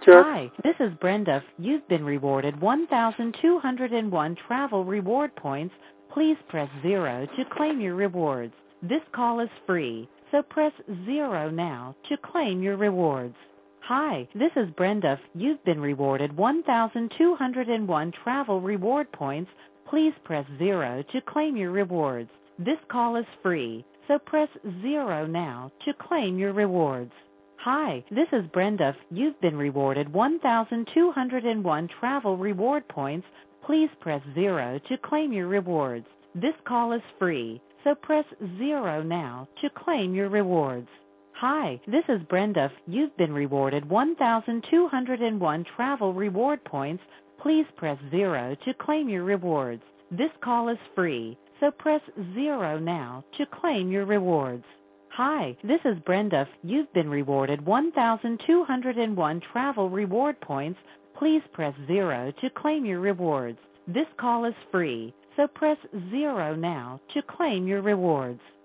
Sure. Hi, this is Brenda. You've been rewarded 1,201 travel reward points. Please press 0 to claim your rewards. This call is free, so press 0 now to claim your rewards. Hi, this is Brenda. You've been rewarded 1,201 travel reward points. Please press 0 to claim your rewards. This call is free, so press 0 now to claim your rewards. Hi, this is Brenda. You've been rewarded 1,201 travel reward points. Please press 0 to claim your rewards. This call is free, so press 0 now to claim your rewards. Hi, this is Brenda. You've been rewarded 1,201 travel reward points. Please press 0 to claim your rewards. This call is free, so press 0 now to claim your rewards. Hi, this is Brenda. You've been rewarded 1,201 travel reward points. Please press 0 to claim your rewards. This call is free, so press 0 now to claim your rewards.